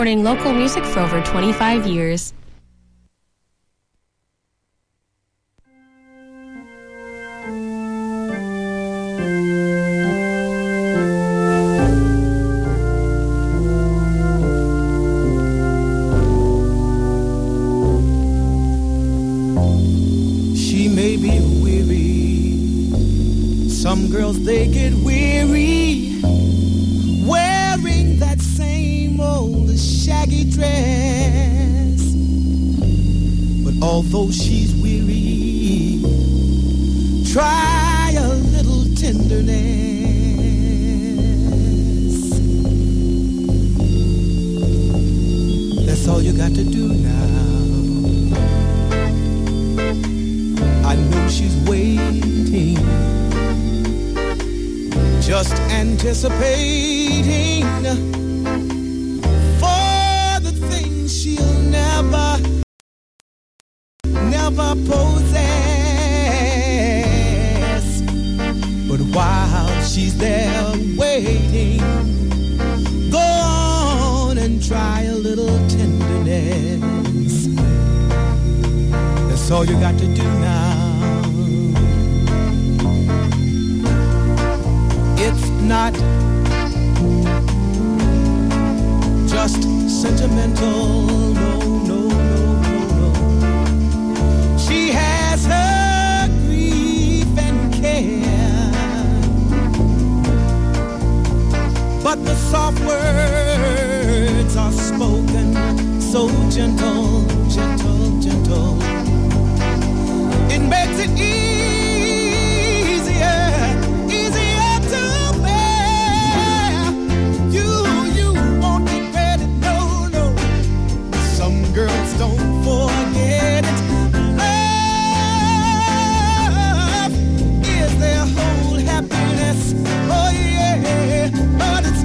Supporting local music for over 25 years. She may be weary. Some girls, they get weary wearing that same old shaggy dress. But although she's weary, try a little tenderness. That's all you got to do now. I know she's waiting, just anticipating for the things she'll never possess. But while she's there waiting, go on and try a little tenderness. That's all you got to do now. It's not just sentimental, no, no, no, no, no. She has her grief and care, but the soft words are spoken so gentle, gentle, gentle. It makes it easier to bear. You won't regret it, no, no. Some girls don't forget it. Love is their whole happiness. Oh yeah, but it's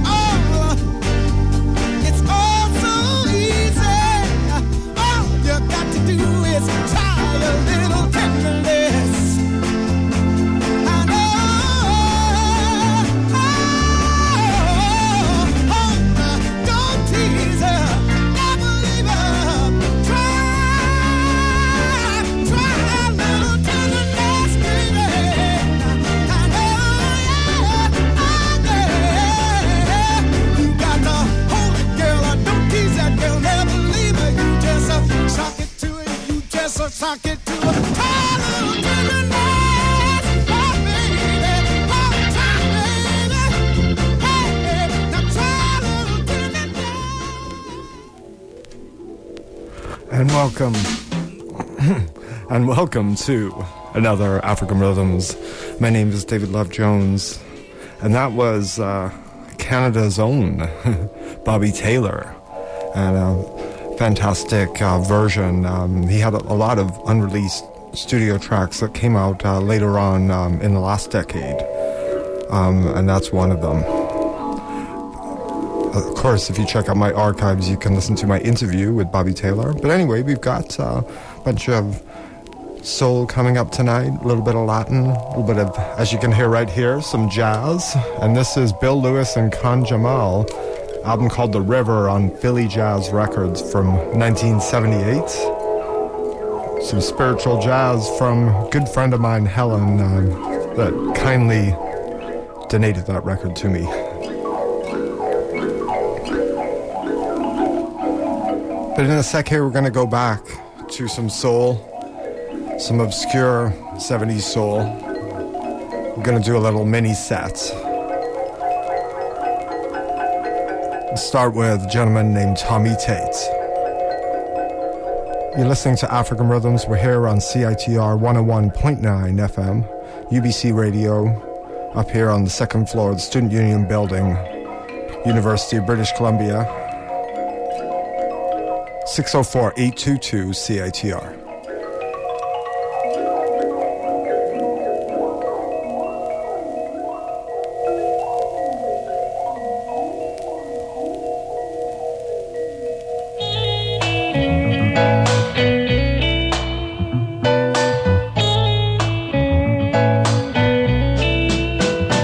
all so easy. All you got to do is try a little tenderness. I know, don't tease her, never leave her. Try a little tenderness, baby. I know, yeah. You got to hold it, girl. Don't tease that girl, never leave her. You just sock it to her. You just sock it to her. Try a little tenderness, oh baby, oh try, baby. Hey, now try a little tenderness. And welcome to another African Rhythms. My name is David Love Jones, and that was Canada's own Bobby Taylor, and a fantastic version. He had a lot of unreleased studio tracks that came out later on in the last decade, and that's one of them. Of course, if you check out my archives, you can listen to my interview with Bobby Taylor. But anyway, we've got a bunch of soul coming up tonight, a little bit of Latin, a little bit of, as you can hear right here, some jazz. And this is Bill Lewis and Khan Jamal, album called The River on Philly Jazz Records from 1978. Some spiritual jazz from a good friend of mine, Helen, that kindly donated that record to me. But in a sec here, we're going to go back to some soul, some obscure 70s soul. We're going to do a little mini set. Let's start with a gentleman named Tommy Tate. You're listening to African Rhythms. We're here on CITR 101.9 FM, UBC Radio, up here on the second floor of the Student Union Building, University of British Columbia. 604-822 CITR.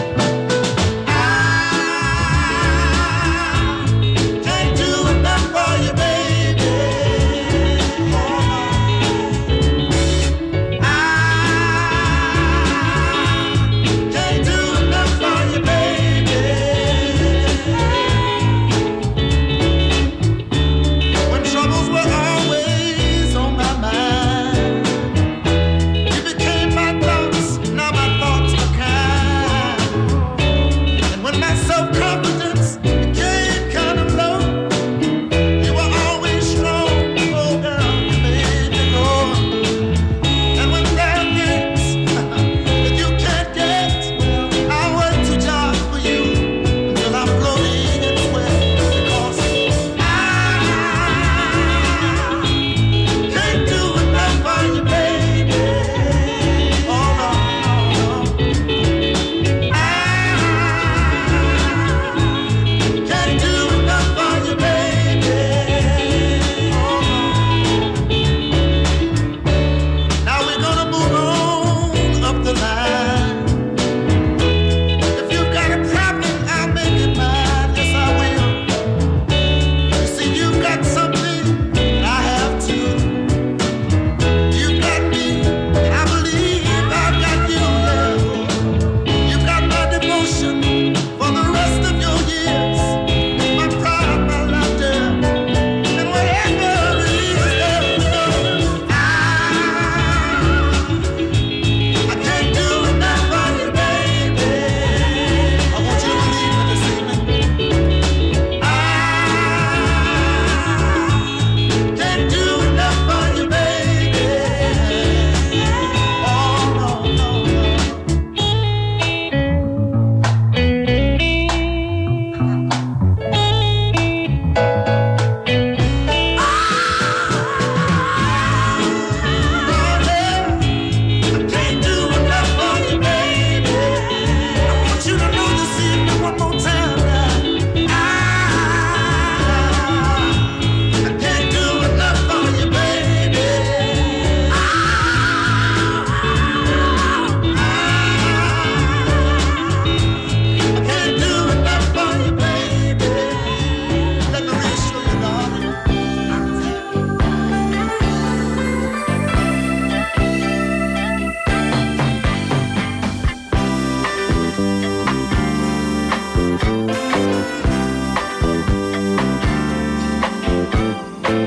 I can't do it no more.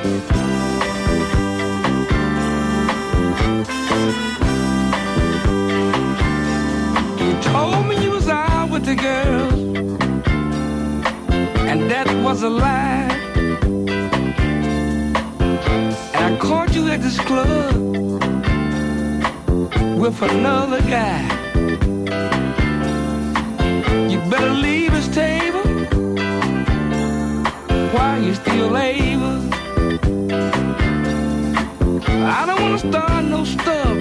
You told me you was out with the girls, and that was a lie. And I caught you at this club with another guy. You better leave his table while you're still able. I don't wanna start no stuff.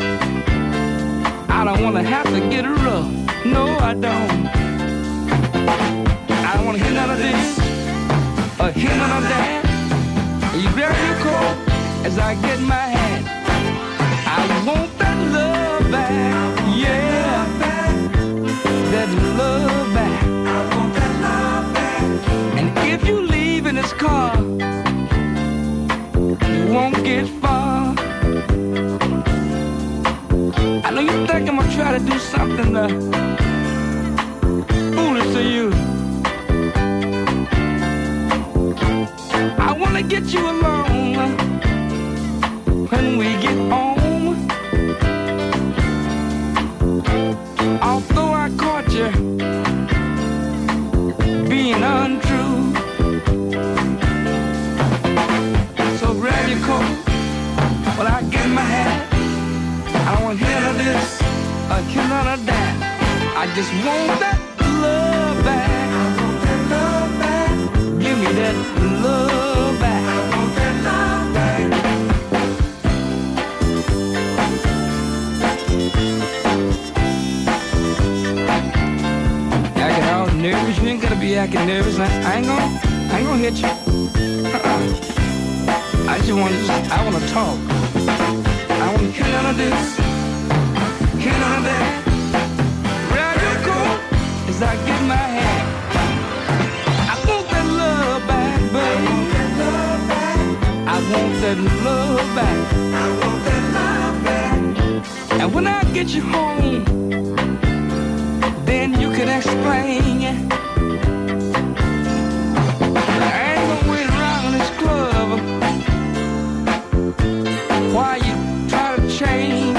I don't wanna have to get rough. No, I don't. I don't wanna hear none of this or hear none of that. You grab your coat as I get my hat. I want that love back, yeah, that love back. I want that love back. And if you leave in this car, you won't get far. I know you think I'm gonna try to do something foolish to you. I wanna get you alone when we get home. Although I caught you being untrue, so grab your coat while I get my hat. I don't want to hear none of this or hear none of that. I just want that love back. I want that love back. Give me that love back. I want that love back. Acting all nervous, you ain't gonna be acting nervous. I ain't gonna hit you. I wanna talk. I wanna hear none of this, hear none of that. Grab your coat as I get my hat. I want that love back, baby. I want that love back. I want that love back. And when I get you home, then you can explain. I ain't gonna wait around in this club while you try to change.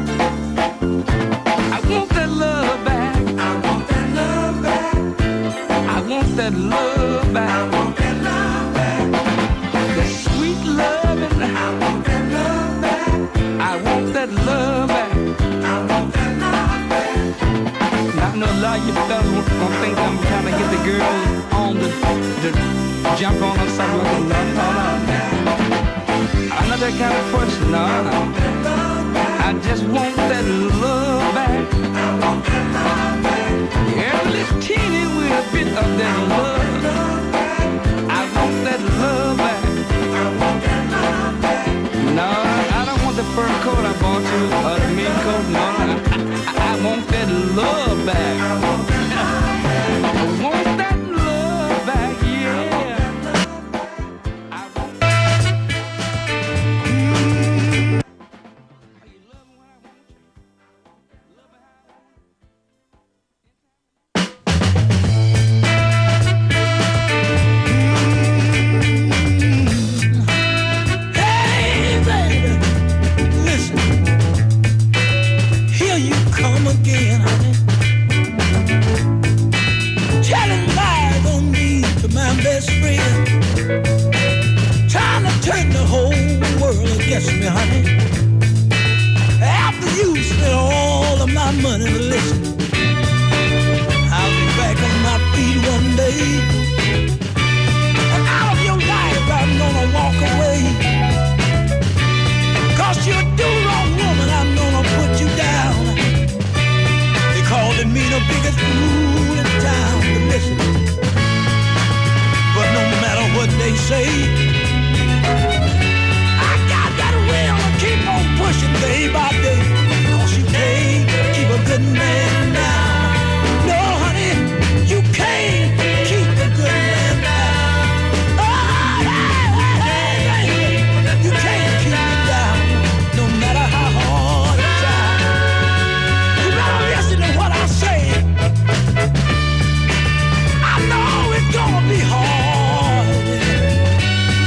I want that love back. I want that love back. I want that love back. I want that love back. That sweet loving. I want that love back. I want that love back. I want that love back. Now I know a lot of you fellas gonna think I'm trying to get the girl on the jump on or something like that. No. I'm not that kind of person, no. I just want that love back. I want that love back. Every little teeny little bit of that love. I want that love back. I want that love back. No, I don't want the fur coat I bought you or the mink coat. No, I want that love back. I want that love back. I want that love back, yeah. I want against me, honey. After you spent all of my money, listen, I'll be back on my feet one day. And out of your life I'm gonna walk away. 'Cause you're a do-wrong woman, I'm gonna put you down. They calling me the biggest fool in town. But listen, but no matter what they say, keep on pushing day by day, 'cause you can't keep a good man down. No, honey, you can't keep a good man down. Oh, hey, you can't keep him down, no matter how hard you try. You better listen to what I say. I know it's gonna be hard,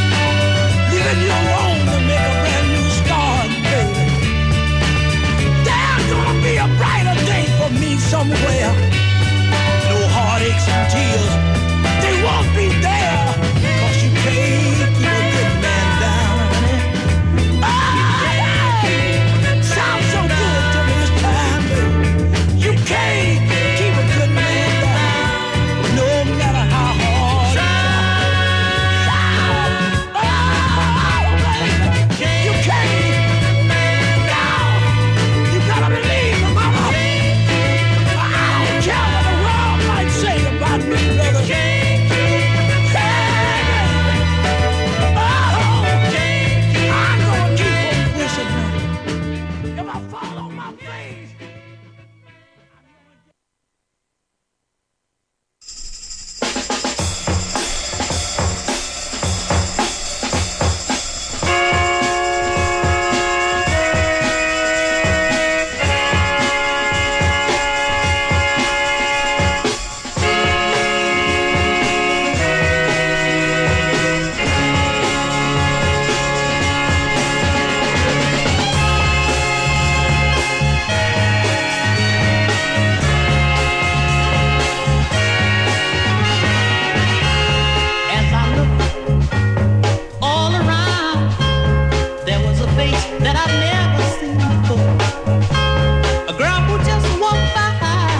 I've never seen before. A girl who just walked by,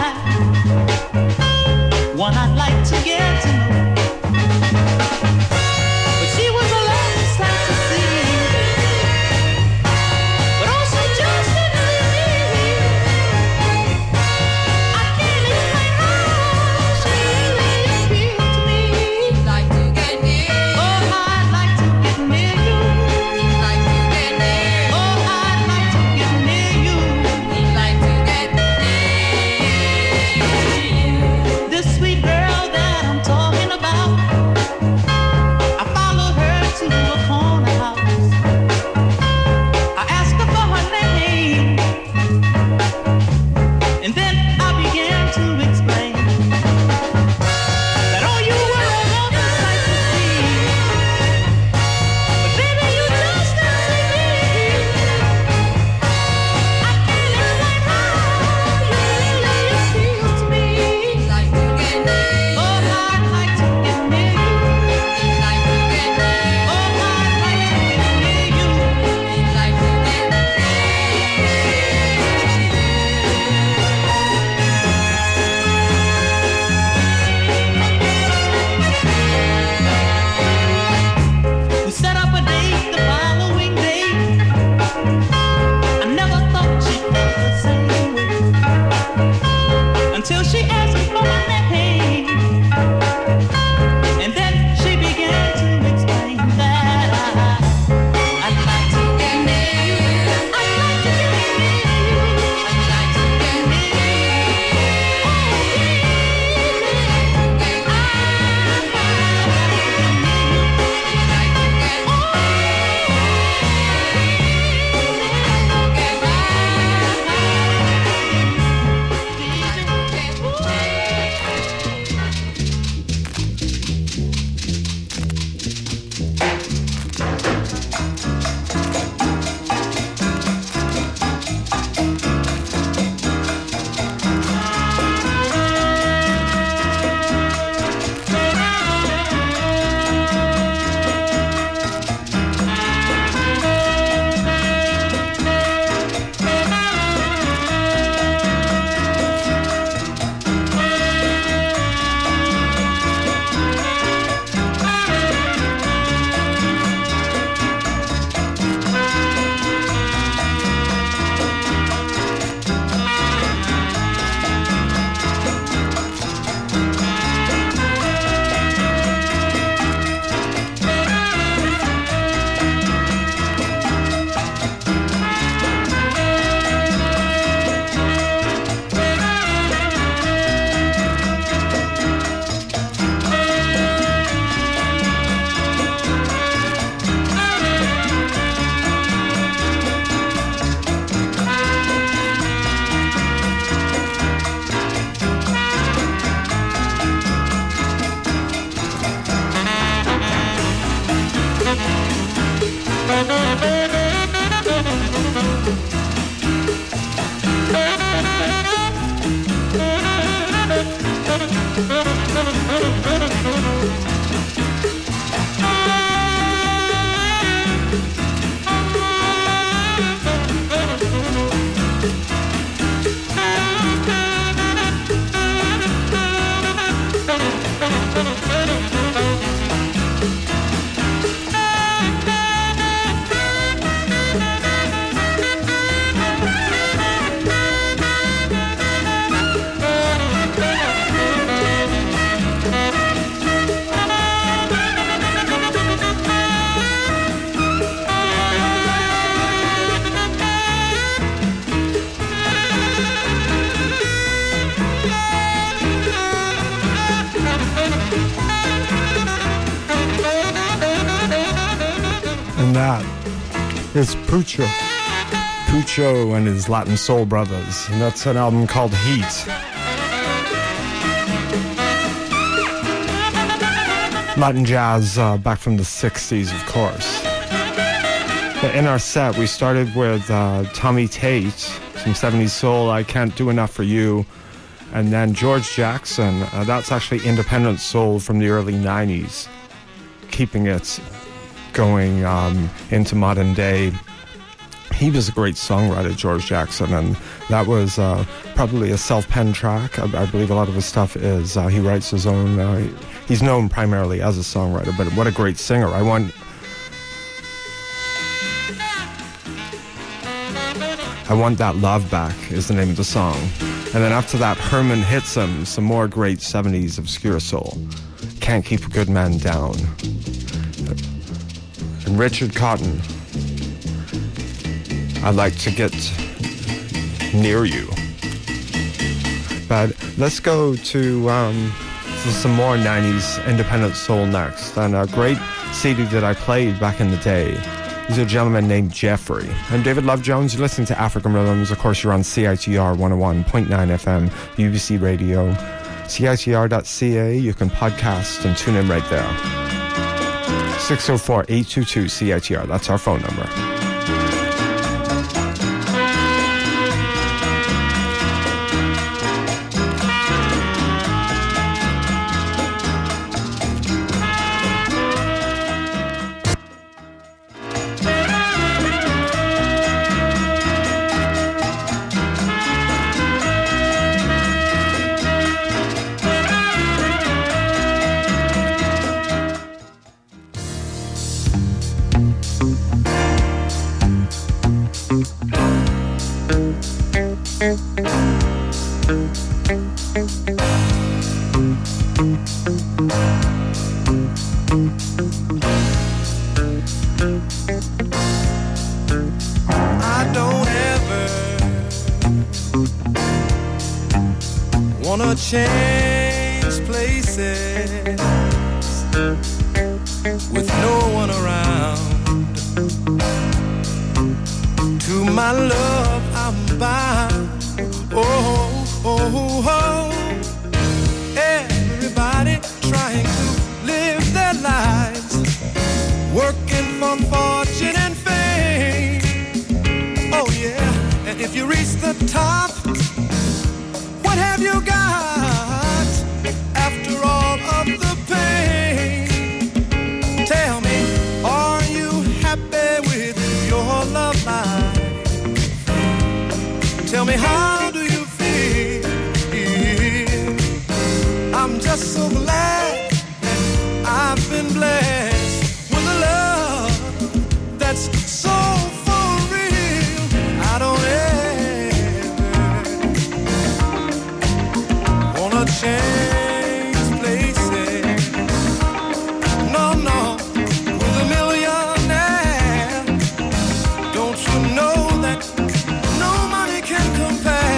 one I'd like to get to know. But she was a lovely sight to see. But oh, she just didn't see me. I can't explain how she really appealed to me. Like to get near you. Oh, I'd like to get near you. Like to get near you. Oh, I'd like to get near you. Like to get near you. This sweet girl that I'm talking about, I followed her to a corner house. I asked her for her name, and then I began to explain that, oh, you were a lovely sight to see. But baby, you just didn't see me. I can't explain how you really appealed to me. Like to get near you. Oh, I'd like to get near you. Like to get near you. Oh, I'd like to get near you. Like to get near We set up a date the following day. I never thought she'd feel the same way until she asked me for my name, and then she began to explain that I'd like to get near you. I'd like to get near you. I'd like to get near you. And that is Pucho. Pucho and his Latin Soul Brothers. And that's an album called Heat. Latin jazz back from the 60s, of course. But in our set, we started with Tommy Tate, some 70s soul, I Can't Do Enough for You. And then George Jackson, that's actually independent soul from the early 90s, keeping it going into modern day. he was a great songwriter, George Jackson, and that was probably a self-penned track. I believe a lot of his stuff is, he writes his own, he's known primarily as a songwriter, but what a great singer. I Want That Love Back is the name of the song. And then after that, Herman hits him, some more great 70s obscure soul. Can't Keep a Good Man Down. And Richard Cotton, I'd Like to Get Near You. But let's go to some more 90s independent soul next. And a great CD that I played back in the day. He's a gentleman named Jeffrey. I'm David Love Jones. You're listening to African Rhythms. Of course, you're on CITR 101.9 FM, BBC Radio, CITR.ca. You can podcast and tune in right there. 604-822-CITR. That's our phone number. Change places with no one around. To my love I'm bound. Oh, oh, oh. Everybody trying to live their lives, working for fortune and fame. Oh yeah, and if you reach the top, what have you got after all of the pain? Tell me, are you happy with your love life? Tell me, how do you feel? I'm just so glad that I've been blessed with a love that's so for real. I don't change places, no, no, with a millionaire. Don't you know that no money can compare?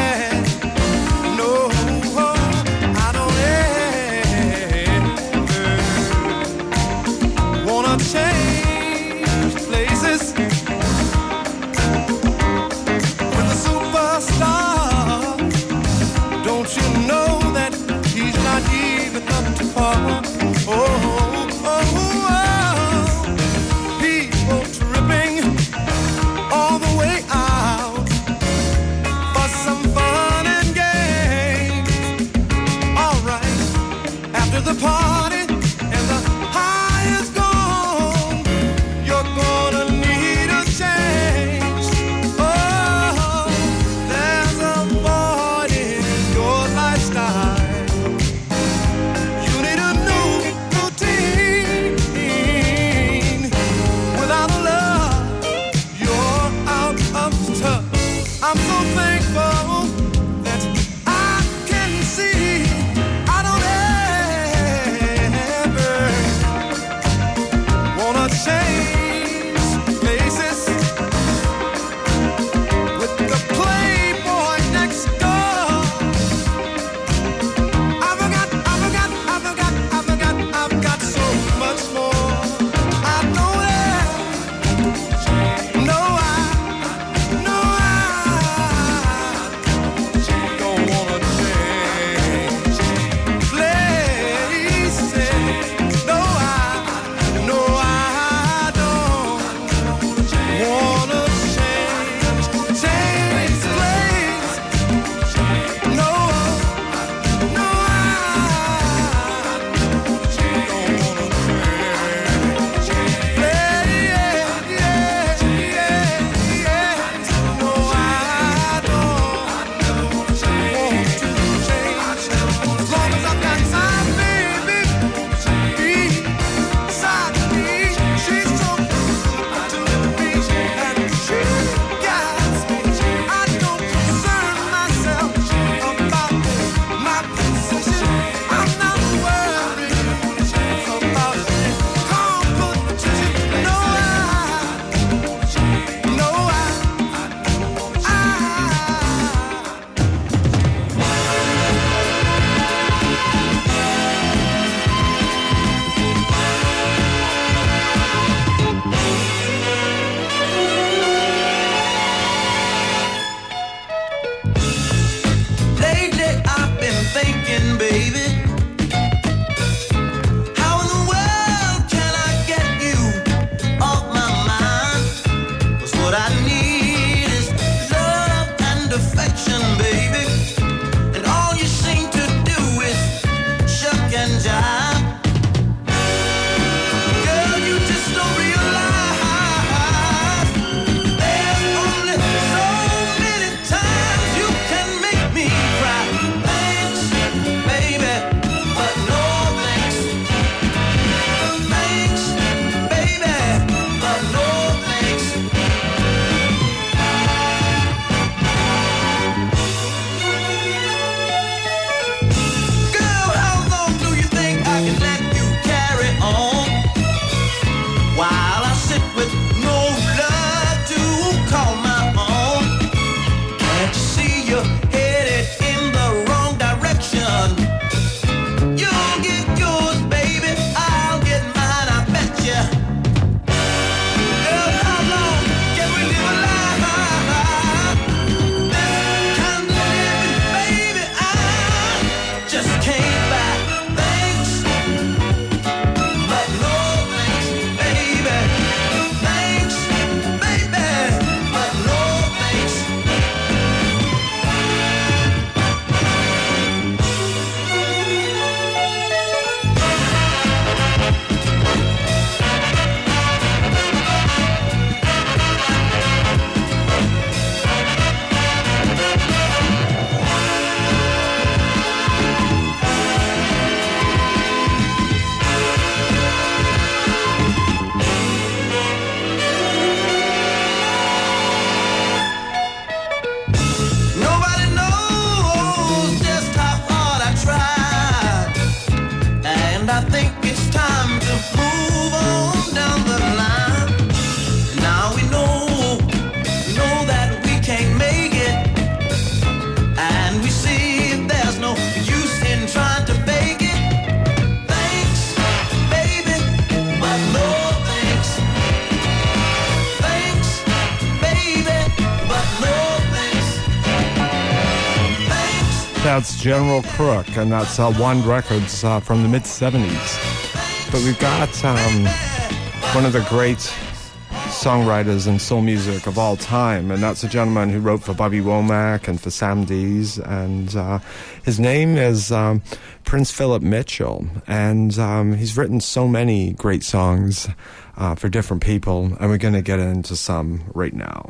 That's General Crook, and that's Wand Records from the mid-'70s. But we've got one of the great songwriters in soul music of all time, and that's a gentleman who wrote for Bobby Womack and for Sam Dees, and his name is Prince Philip Mitchell, and he's written so many great songs for different people, and we're going to get into some right now.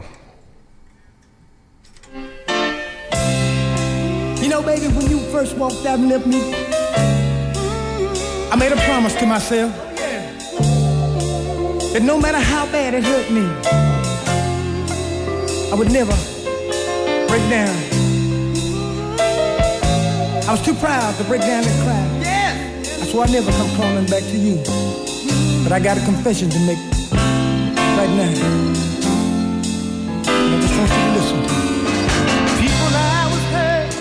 You know, baby, when you first walked out and left me, I made a promise to myself that no matter how bad it hurt me, I would never break down. I was too proud to break down and cry. That's why I never come crawling back to you. But I got a confession to make right now. And I just want you to listen to me. People, I was hurt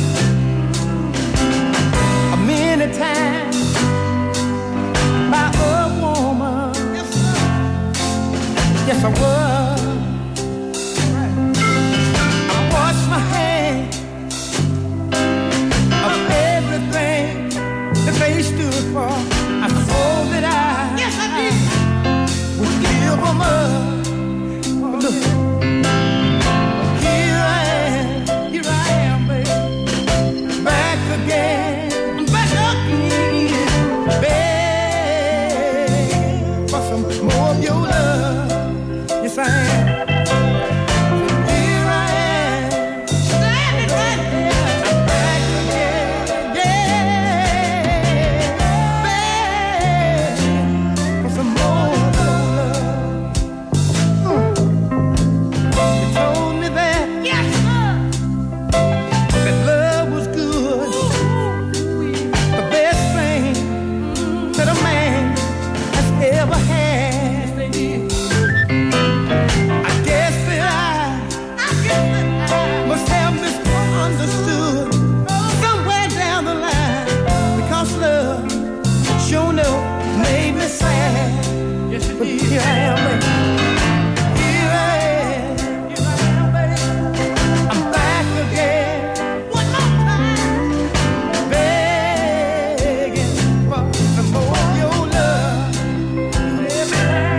many times by a woman. Yes, I was. I washed my hands of everything that they stood for. I swore that I would give them up. But look, here I am, baby, back again, begging for some more of your love. Yes, I am. Here I am, standing right there. I'm back again, begging for some more of your love. You told me that, yes, sir, that love was good, the best thing that a man has ever had. Must have misunderstood somewhere down the line, because love sure enough made me sad. Yes, it did. Here I am, baby. Here I am, baby. I'm back again. One more time, begging for some more of your love. Here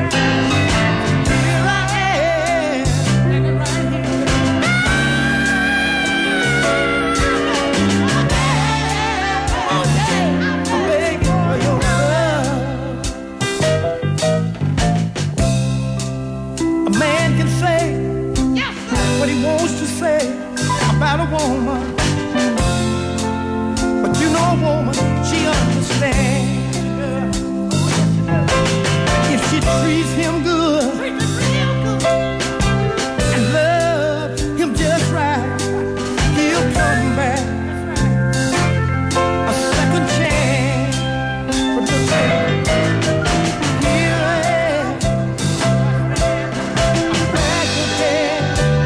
I am, standing right here. What he wants to say about a woman, but you know a woman, she understands. If she treats him good and loves him just right, he'll come back a second chance. But the here I am, I'm back again.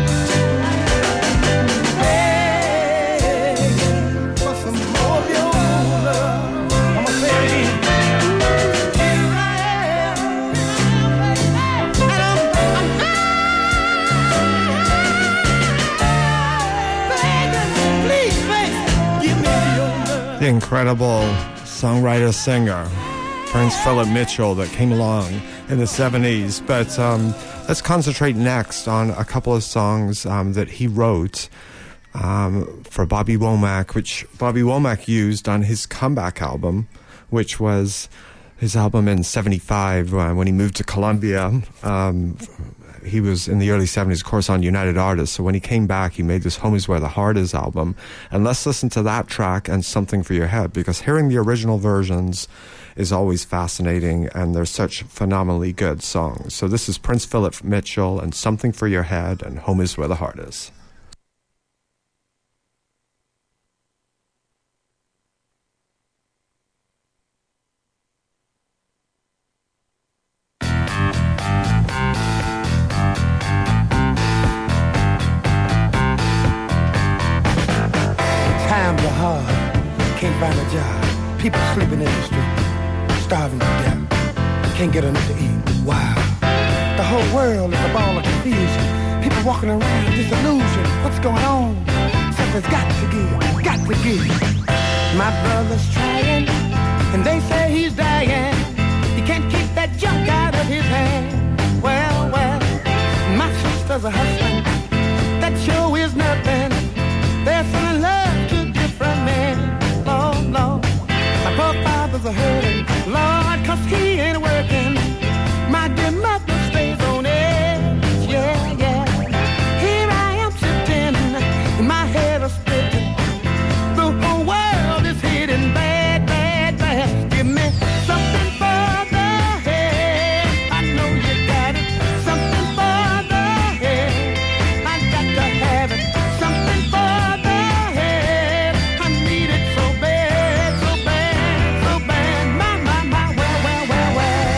The incredible songwriter-singer Prince Philip Mitchell that came along in the 70s. But let's concentrate next on a couple of songs that he wrote for Bobby Womack, which Bobby Womack used on his comeback album, which was his album in 75 when he moved to Columbia. He was in the early 70s, of course, on United Artists. So when he came back, he made this Home Is Where the Heart Is album. And let's listen to that track and Something for Your Head, because hearing the original versions is always fascinating, and they're such phenomenally good songs. So this is Prince Philip Mitchell and Something for Your Head and Home Is Where the Heart Is. Times are hard, can't find a job. People sleeping in the street, starving to death, can't get enough to eat. Wow. The whole world is a ball of confusion. People walking around disillusioned. What's going on? Such has got to give, got to give. My brother's trying, and they say he's dying. He can't keep that junk out of his hand. Well, well, my sister's a hustling. That sure is nothing. They're selling love to different men. Lord, Lord, my poor father's a hurting. Lord, 'cause he ain't working. My dear mother stays on edge. Yeah, yeah. Here I am sitting, and my head is splitting. The whole world is hitting bad, bad, bad. Give me something for the head. I know you got it. Something for the head. I got to have it. Something for the head. I need it so bad, so bad, so bad. My, well, well, well,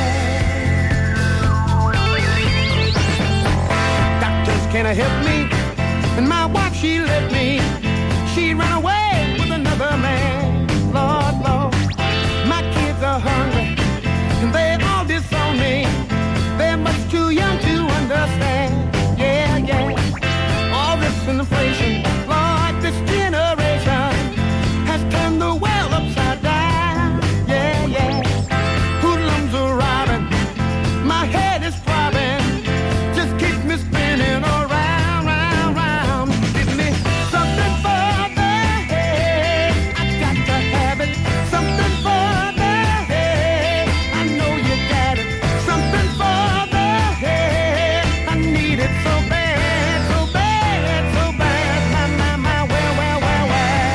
well. Doctors can't help me, and my wife, she left me. She ran away with another man. Lord, Lord, my kids are hungry, and they all disown me. They're much too young to understand. Yeah, yeah. All this inflation, Lord, this generation has turned the world upside down. Yeah, yeah. Hoodlums are robbing, my head is throbbing. Just keep me spinning around, round, round. Give me something for the head. I got to have it. Something for the head. I know you got it. Something for the head. I need it so bad, so bad, so bad. My, well, well, well, well.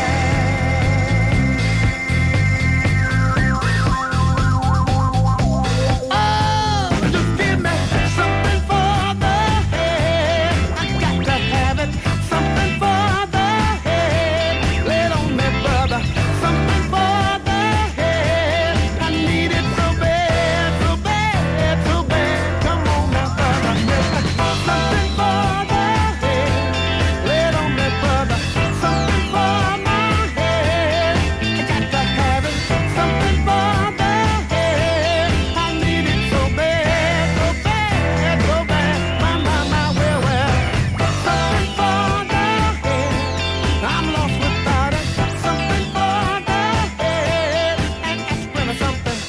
Oh, just give me something for the head. I got to have it. Something for the head. Lay it on me, brother. Something for the head. I need it so bad, so bad, so bad. Come on now, brother. Something for the head. Lay it on me, brother. Something for my head. I got to have it. Something for the head. I need it so bad, so bad, so bad. My, well, well. Something for the head. I'm lost without it. Something for the head. And aspirin or something.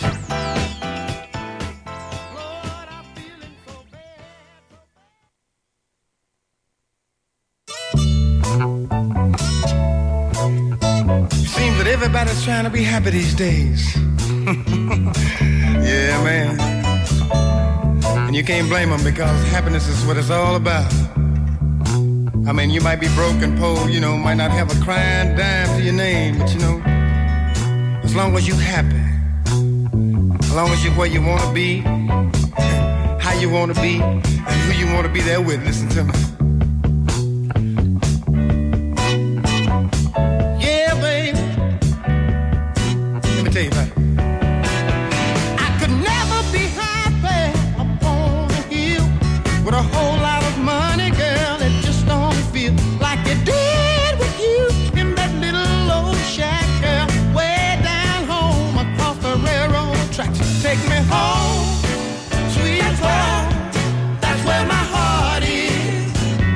Lord, I'm feeling so bad. Seems that everybody's trying to be happy these days. Yeah, man. And you can't blame them because happiness is what it's all about. I mean, you might be broke and poor, you know, might not have a crying dime to your name, but you know, as long as you happy, as long as you're where you want to be, how you want to be, and who you want to be there with, listen to me. Yeah, baby. Let me tell you about it. I could never be happy upon a hill with a whole lot of money, girl. It just don't feel like it did with you in that little old shack, girl, way down home across the railroad tracks. Take me home, sweet home. That's where my heart is.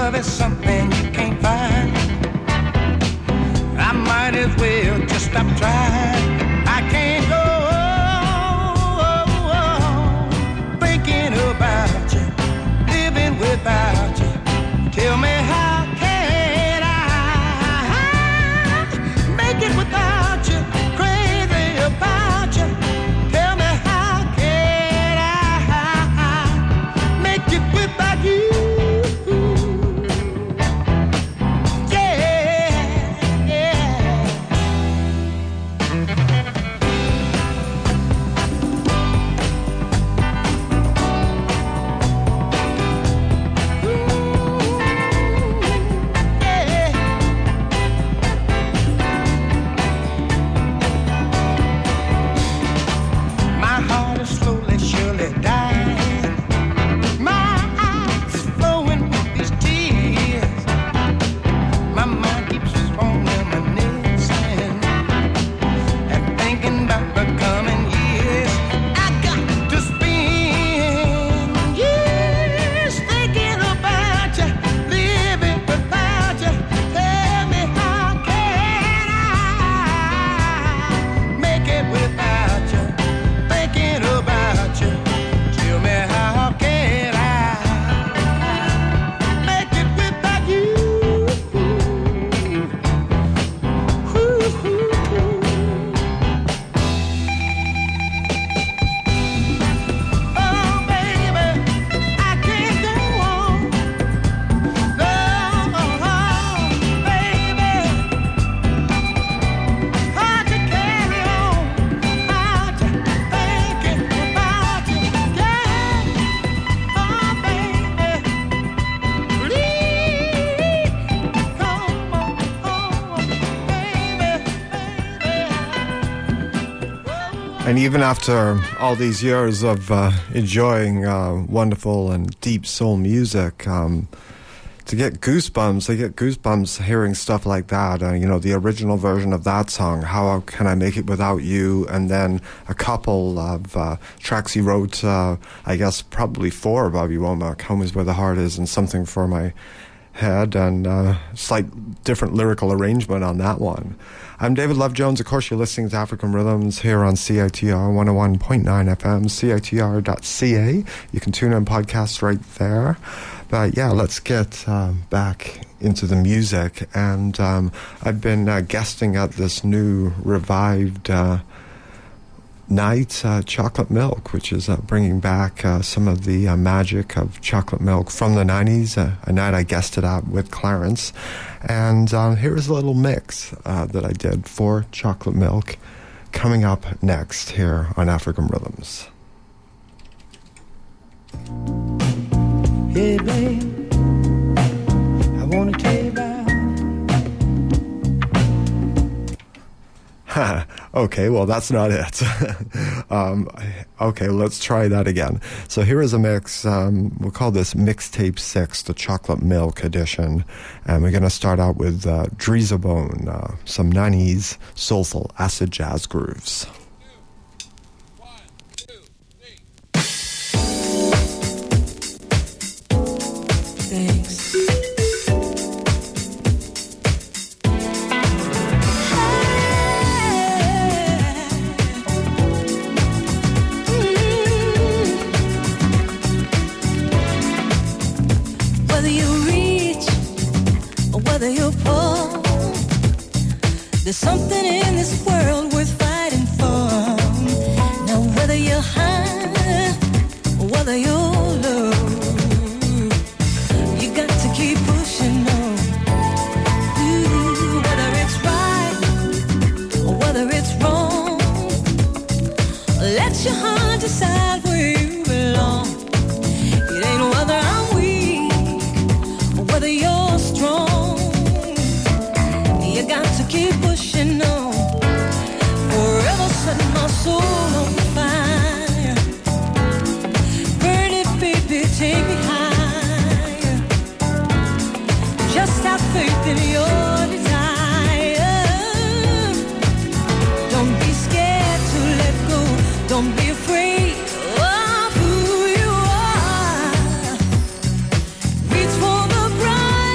love is something you can't find. I might as well just stop trying. I can't go on thinking about you, living without you. Tell me how can I make it without you? Crazy about you. Tell me how can I make it without you? And even after all these years of enjoying wonderful and deep soul music, to get goosebumps, I get goosebumps hearing stuff like that. You know, the original version of that song, How Can I Make It Without You? And then a couple of tracks he wrote, I guess probably for Bobby Womack, Home Is Where the Heart Is and Something for My Head, and slight different lyrical arrangement on that one. I'm David Love Jones. Of course, you're listening to African Rhythms here on CITR 101.9 FM, CITR.ca. You can tune in podcasts right there. But yeah, let's get back into the music. And I've been guesting at this new revived night, Chocolate Milk, which is bringing back some of the magic of Chocolate Milk from the 90s, a night I guested at with Clarence. And here is a little mix that I did for Chocolate Milk coming up next here on African Rhythms. Hey, babe, I want to tell you about. Okay, well, that's not it. Okay, let's try that again. So here is a mix. We'll call this Mixtape 6, the Chocolate Milk edition. And we're going to start out with Dreeza Bone, some 90s soulful acid jazz grooves. Thanks. Whether you're rich or whether you're poor, there's something in this world worth fighting for. Now whether you're high or whether you're low, you got to keep pushing on. Ooh, whether it's right or whether it's wrong, let your heart decide where you belong. It ain't whether I'm weak or whether you're strong. You got to keep pushing on. Forever setting my soul on fire. Burn it, baby, take me higher. Just have faith in your desire. Don't be scared to let go. Don't be afraid of who you are. Reach for the prize.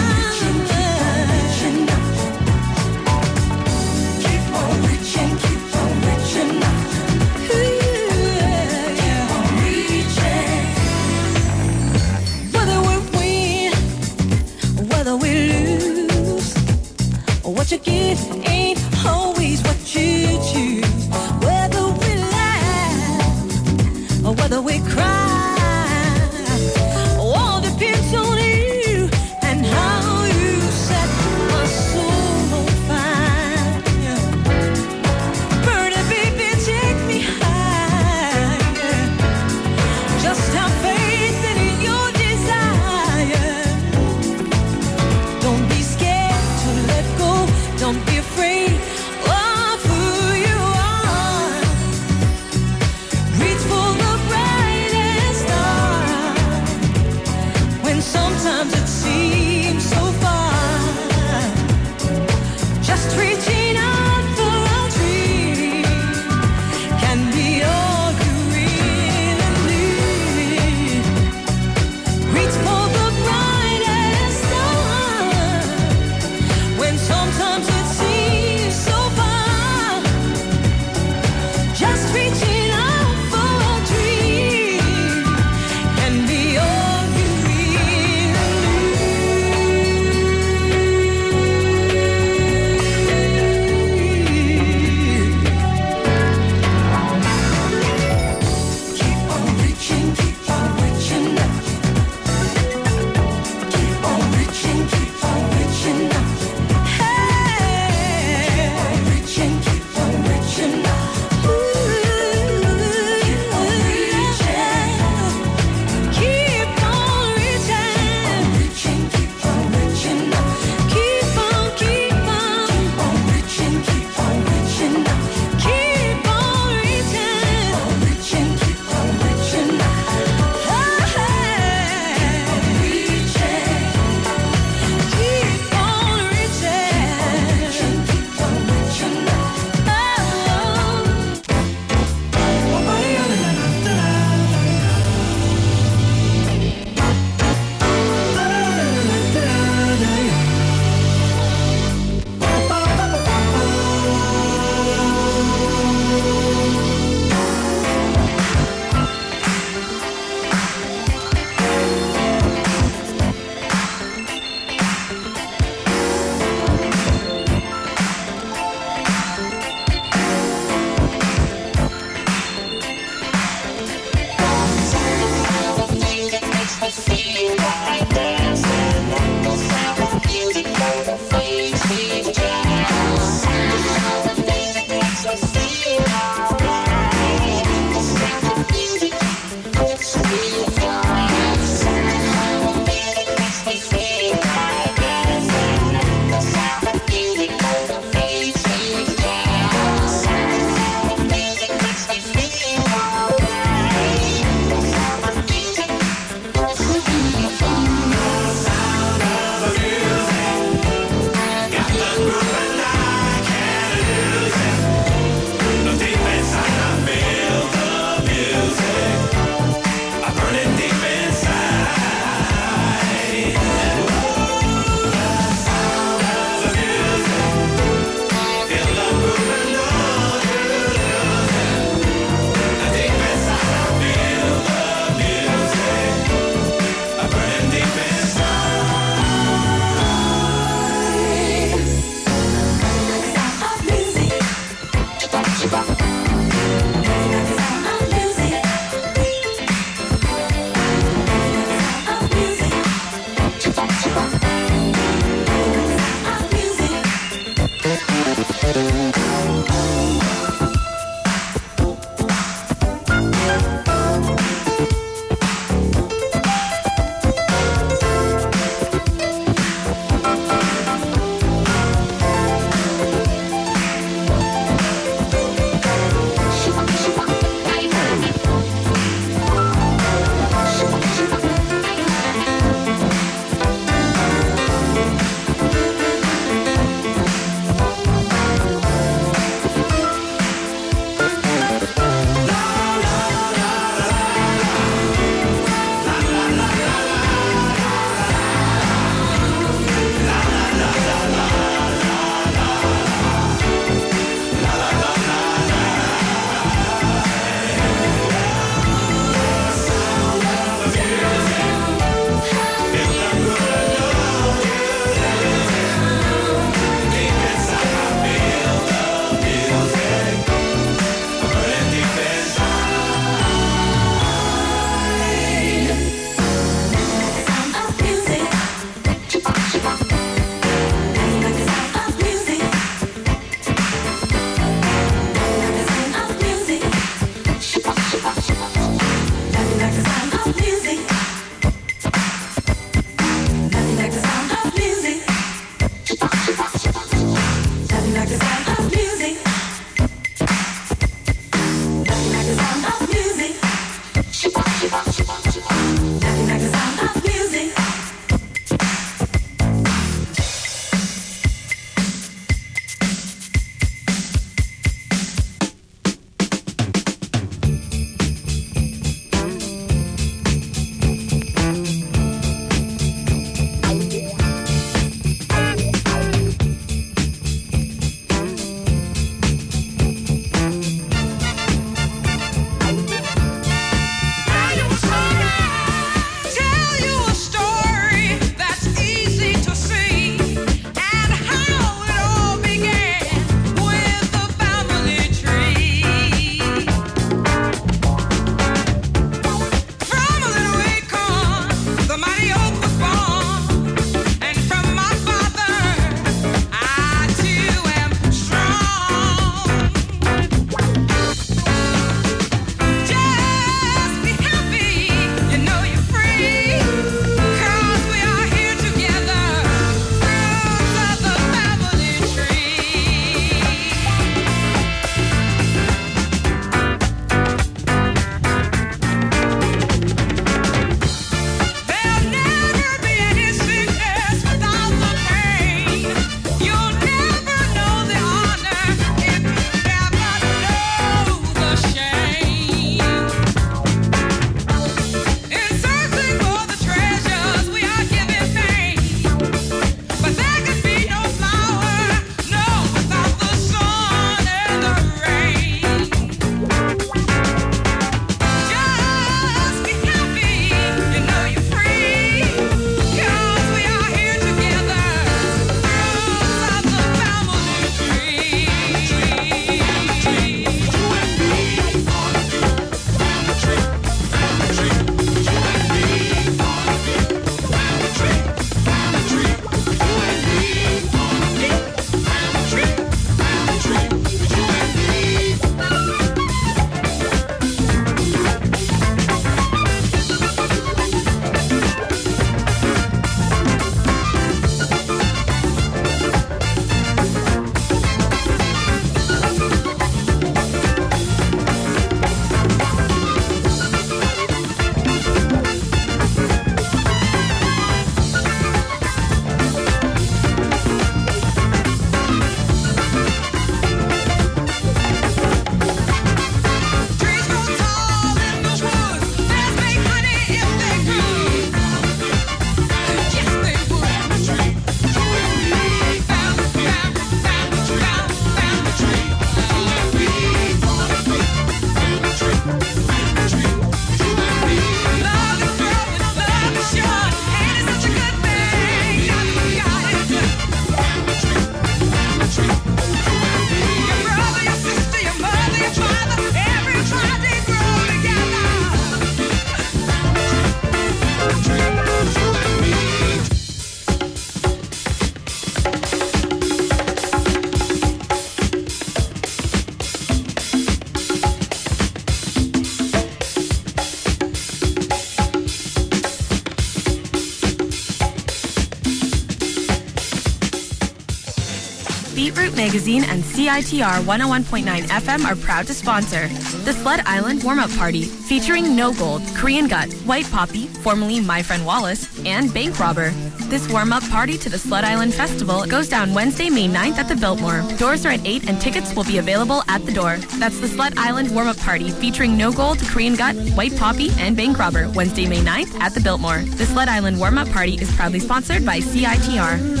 Beetroot Magazine and CITR 101.9 FM are proud to sponsor the Sled Island Warm-Up Party, featuring No Gold, Korean Gut, White Poppy, formerly My Friend Wallace, and Bank Robber. This warm-up party to the Sled Island Festival goes down Wednesday, May 9th at the Biltmore. Doors are at 8 and tickets will be available at the door. That's the Sled Island Warm-Up Party, featuring No Gold, Korean Gut, White Poppy, and Bank Robber, Wednesday, May 9th at the Biltmore. The Sled Island Warm-Up Party is proudly sponsored by CITR.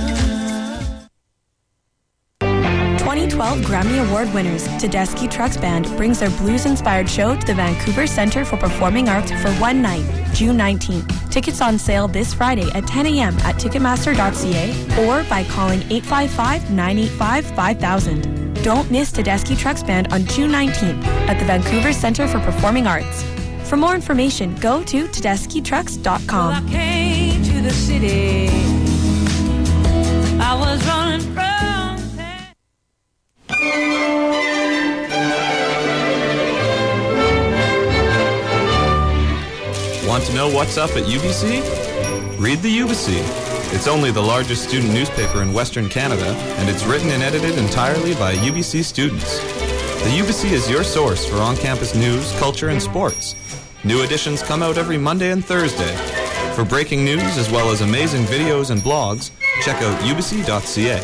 2012 Grammy Award winners Tedeschi Trucks Band brings their blues-inspired show to the Vancouver Centre for Performing Arts for one night, June 19th. Tickets on sale this Friday at 10 a.m. at Ticketmaster.ca or by calling 855-985-5000. Don't miss Tedeschi Trucks Band on June 19th at the Vancouver Centre for Performing Arts. For more information, go to TedeschiTrucks.com. Well, I came to the city. I was running from. Want to know what's up at UBC? Read the UBC. It's only the largest student newspaper in Western Canada, and it's written and edited entirely by UBC students. The UBC is your source for on-campus news, culture, and sports. New editions come out every Monday and Thursday. For breaking news as well as amazing videos and blogs, check out ubc.ca.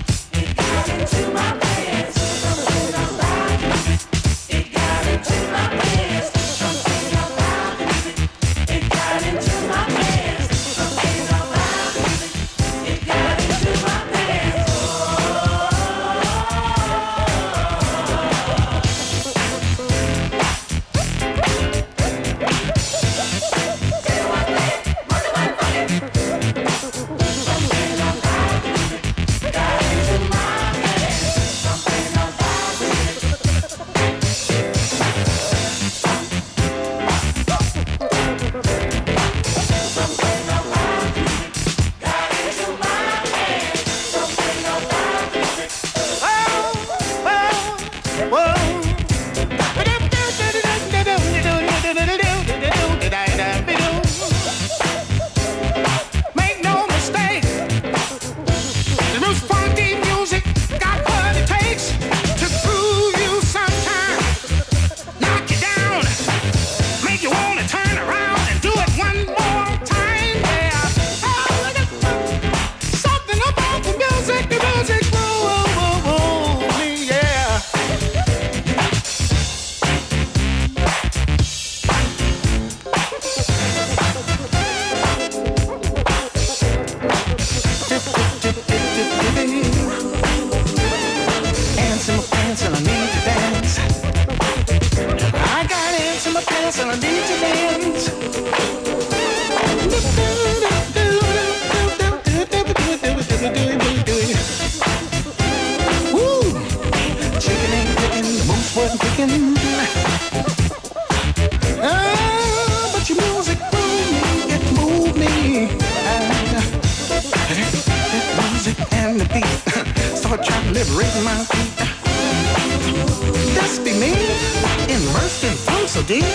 To my dance and I need to dance. Woo! Chicken ain't cooking, moose wasn't cooking. But your music moved me, it moved me. That music and the beat start trying to liberate my feet. That's be me, immersed in funk so deep.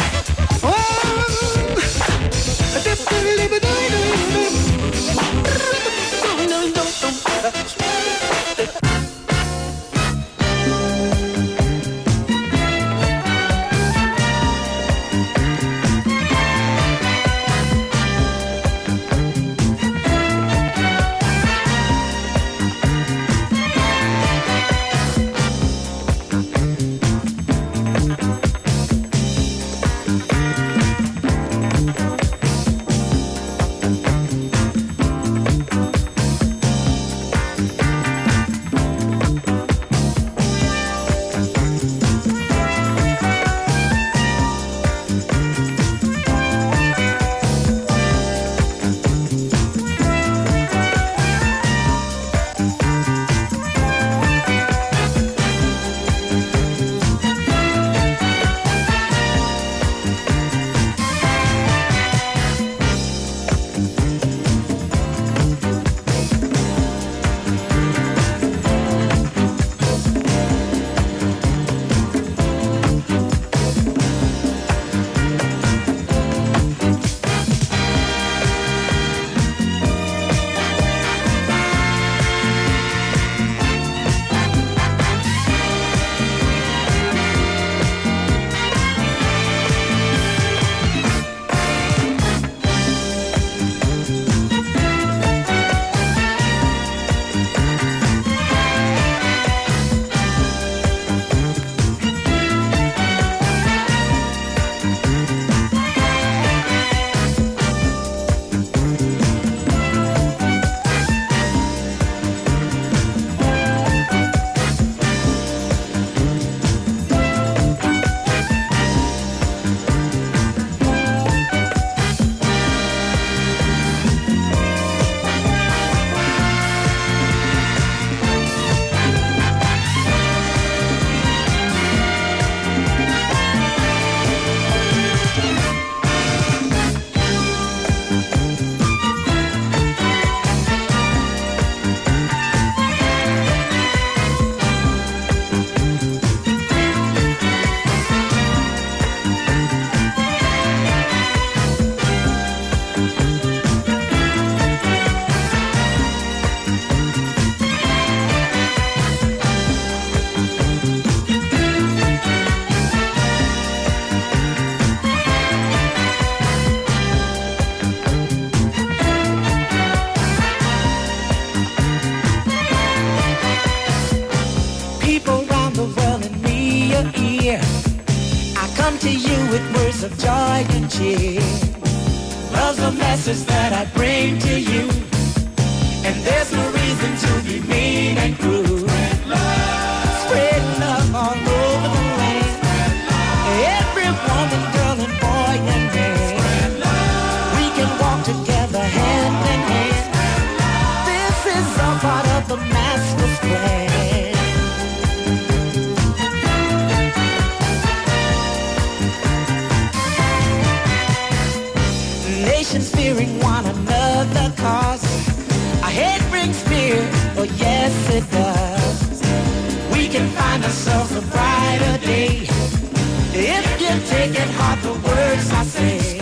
to you with words of joy and cheer. Love's a message that I bring to you, and there's no reason to be mean and cruel. Spread love all over the land. Every woman, girl, and boy and man. We can walk together hand in hand. This is all part of the master's plan. Nations fearing one another cause our hate brings fear, oh yes it does. We can find ourselves a brighter day if you take it hard the words I say.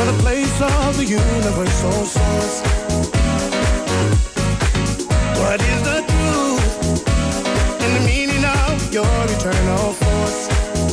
You're the place of the universal source. What is the truth and the meaning of your eternal force?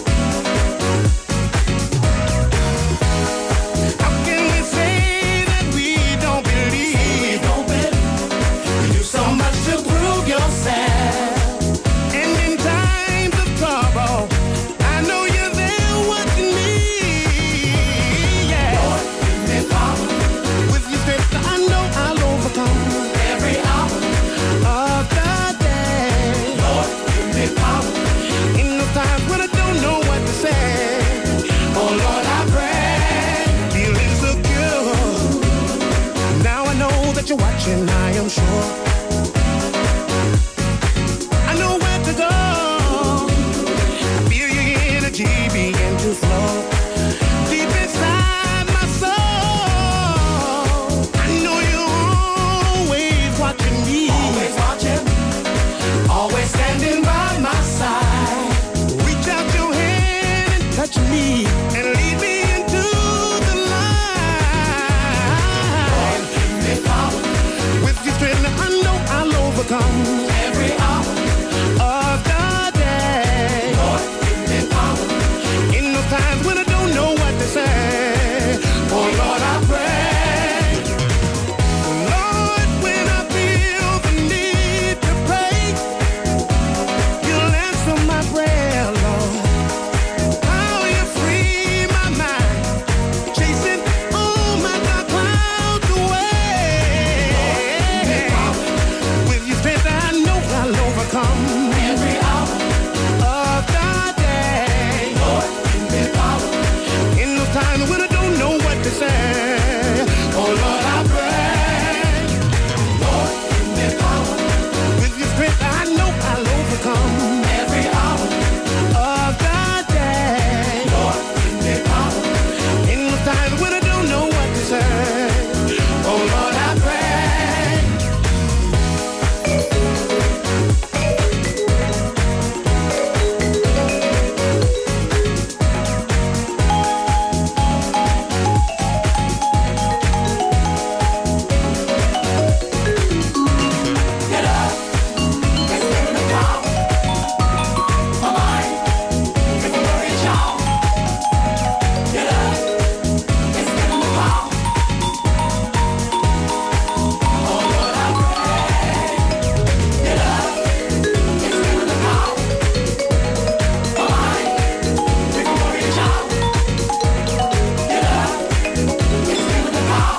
How can we say that we don't believe? You do so much to prove yourself. And in times of trouble, I know you're there watching me. Yeah. Lord, give me power. With your strength, I know I'll overcome every hour of the day. Lord, give me power. In those times when I don't know what to say. Oh Lord, I pray. Feeling secure. Now I know that you're watching, I am sure. I know where to go. I feel your energy begin to flow deep inside my soul. I know you're always watching me. Always watching. Always standing by my side. Reach out your hand and touch me and lead me into the light. Lord, give me power. With your strength, I know I'll overcome every hour of the day. Lord, give me power. In those times when I don't know what to say. Oh Lord, I pray. Lord, when I feel the need to pray, you'll answer my prayer, Lord. How you free my mind, chasing all my dark clouds away. With your strength, I know I'll overcome every hour of the day. Lord, give me power. In those times when I don't know what to say. Oh Lord, I pray. Lord, give me power. With your strength, I know I'll overcome every hour of the day. Lord, give me power. In those times when I don't know what to say. Oh Lord, I pray. Get up, let's get in the power. My mind, if I'm worried, y'all. Get up, let's get in the power. Oh Lord, I pray. Get up, let's get in the power. My mind, if I'm worried, y'all. Get up, let's get in the power.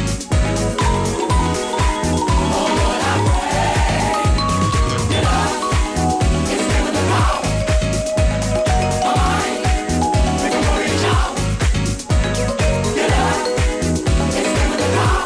Oh Lord, I pray. Get up, let's get in the power. My mind, if I'm worried, y'all. Get up, let's get in the power.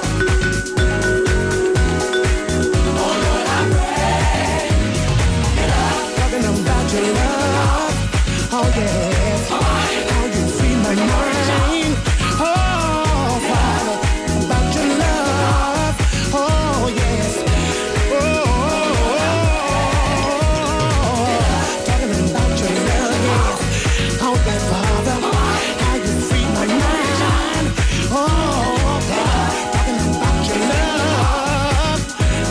Oh Lord, I pray. Get up, talking about your love. Oh yes, how you free my mind. Oh Father, about your love. Oh yes, talking about your love. Yes, oh yes, Father, how you free my mind. Oh God, talking about your love.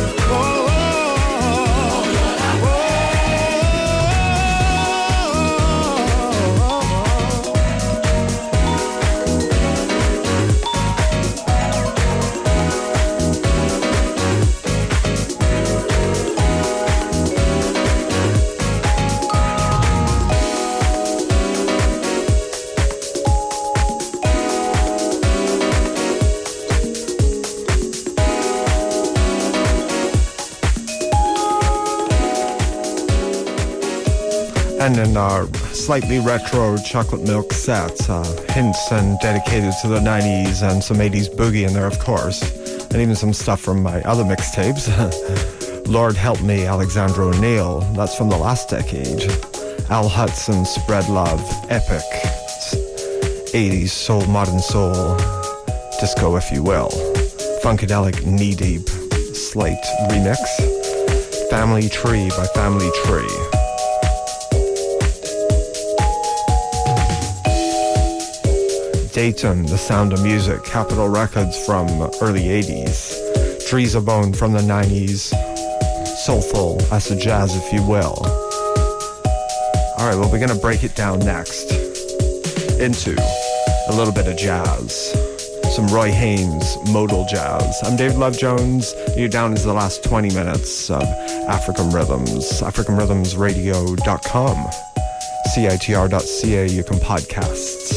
And in our slightly retro chocolate milk set, hints and dedicated to the 90s and some 80s boogie in there, of course. And even some stuff from my other mixtapes. Lord Help Me, Alexander O'Neill. That's from the last decade. Al Hudson, Spread Love, Epic. 80s soul, modern soul, disco if you will. Funkadelic Knee Deep, Slate remix. Family Tree by Family Tree. Dayton, The Sound of Music, Capitol Records from early 80s, Trees of Bone from the 90s, soulful acid jazz, if you will. All right, well, we're going to break it down next into a little bit of jazz. Some Roy Haynes modal jazz. I'm Dave Love Jones. You're down to the last 20 minutes of African Rhythms. AfricanRhythmsRadio.com. CITR.ca. You can podcast.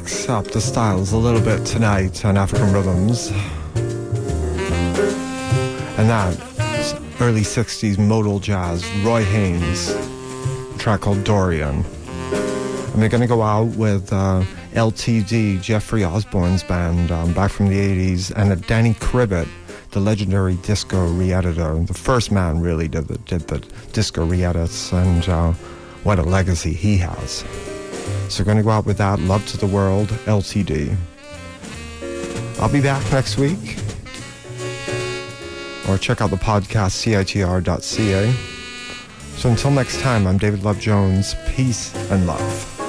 mix up the styles a little bit tonight on African Rhythms. And that early 60s modal jazz, Roy Haynes, a track called Dorian. And we're going to go out with LTD, Jeffrey Osborne's band, back from the 80s, and Danny Krivit, the legendary disco re-editor. The first man really did the disco re-edits, and what a legacy he has. So we're going to go out with that, Love to the World, LTD. I'll be back next week. Or check out the podcast, citr.ca. So until next time, I'm David Love Jones. Peace and love.